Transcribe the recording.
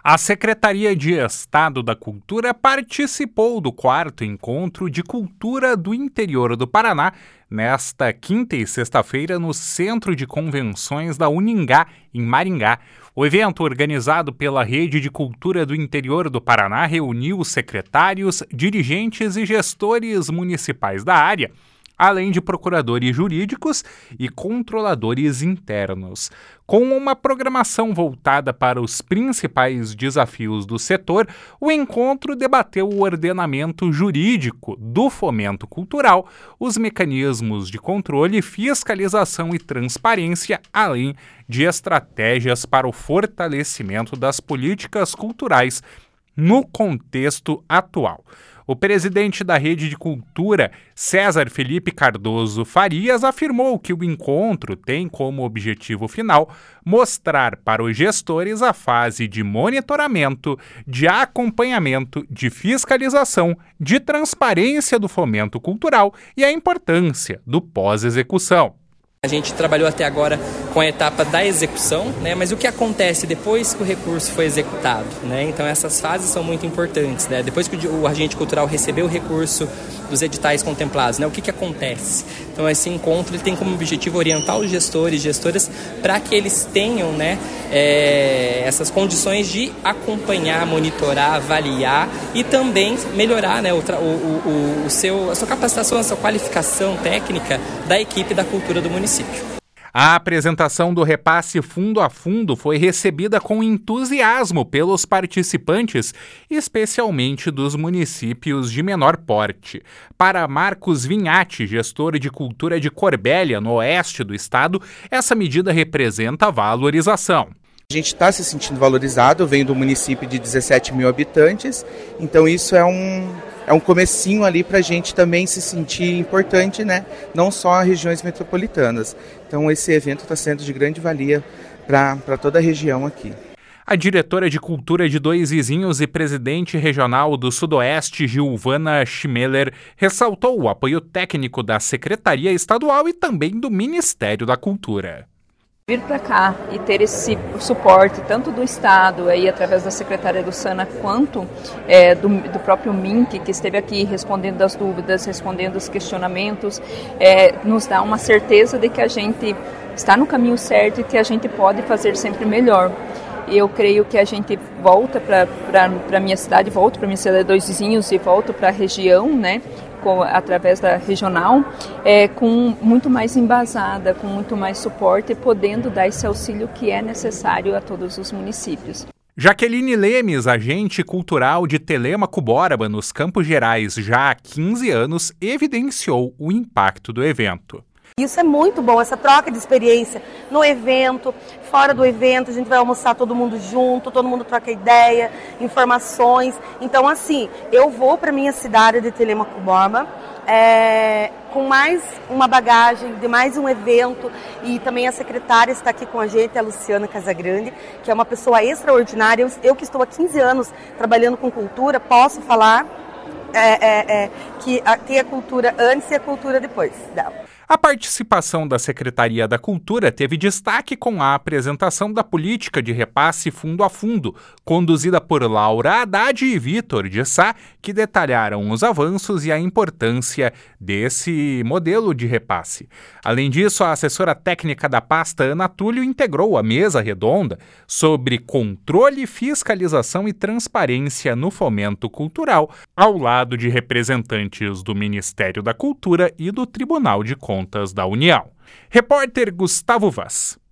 A Secretaria de Estado da Cultura participou do 4º Encontro de Cultura do Interior do Paraná, nesta quinta e sexta-feira, no Centro de Convenções da Uningá, em Maringá. O evento, organizado pela Rede de Cultura do Interior do Paraná, reuniu secretários, dirigentes e gestores municipais da área, além de procuradores jurídicos e controladores internos. Com uma programação voltada para os principais desafios do setor, o encontro debateu o ordenamento jurídico do fomento cultural, os mecanismos de controle, fiscalização e transparência, além de estratégias para o fortalecimento das políticas culturais no contexto atual. O presidente da Rede de Cultura, César Felipe Cardoso Farias, afirmou que o encontro tem como objetivo final mostrar para os gestores a fase de monitoramento, de acompanhamento, de fiscalização, de transparência do fomento cultural e a importância do pós-execução. A gente trabalhou até agora com a etapa da execução, né? Mas o que acontece depois que o recurso foi executado, né? Então essas fases são muito importantes, né? Depois que o agente cultural recebeu o recurso dos editais contemplados, né? O que acontece? Então esse encontro ele tem como objetivo orientar os gestores e gestoras para que eles tenham, né, essas condições de acompanhar, monitorar, avaliar e também melhorar, né, a sua capacitação, a sua qualificação técnica da equipe da cultura do município. A apresentação do repasse fundo a fundo foi recebida com entusiasmo pelos participantes, especialmente dos municípios de menor porte. Para Marcos Vinhati, gestor de cultura de Corbélia, no oeste do estado, essa medida representa valorização. A gente está se sentindo valorizado, eu venho do município de 17 mil habitantes, então isso é um comecinho ali para a gente também se sentir importante, né? Não só as regiões metropolitanas. Então esse evento está sendo de grande valia para toda a região aqui. A diretora de Cultura de Dois Vizinhos e presidente regional do Sudoeste, Gilvana Schmeller, ressaltou o apoio técnico da Secretaria Estadual e também do Ministério da Cultura. Vir para cá e ter esse suporte tanto do Estado, aí, através da secretária Luciana, quanto do próprio MINC, que esteve aqui respondendo as dúvidas, respondendo os questionamentos, nos dá uma certeza de que a gente está no caminho certo e que a gente pode fazer sempre melhor. Eu creio que a gente volta para a minha cidade, volto para a minha cidade de Dois Vizinhos e volto para a região, né? Através da regional, com muito mais embasada, com muito mais suporte, podendo dar esse auxílio que é necessário a todos os municípios. Jaqueline Lemes, agente cultural de Telêmaco Borba, nos Campos Gerais, já há 15 anos, evidenciou o impacto do evento. Isso é muito bom, essa troca de experiência no evento, fora do evento, a gente vai almoçar todo mundo junto, todo mundo troca ideia, informações. Então, assim, eu vou para minha cidade de Telêmaco Borba com mais uma bagagem de mais um evento, e também a secretária está aqui com a gente, a Luciana Casagrande, que é uma pessoa extraordinária. Eu que estou há 15 anos trabalhando com cultura, posso falar que tem a cultura antes e a cultura depois dela. A participação da Secretaria da Cultura teve destaque com a apresentação da política de repasse fundo a fundo, conduzida por Laura Haddad e Vitor de Sá, que detalharam os avanços e a importância desse modelo de repasse. Além disso, a assessora técnica da pasta, Ana Túlio, integrou a mesa redonda sobre controle, fiscalização e transparência no fomento cultural, ao lado de representantes do Ministério da Cultura e do Tribunal de Contas da União. Repórter Gustavo Vaz.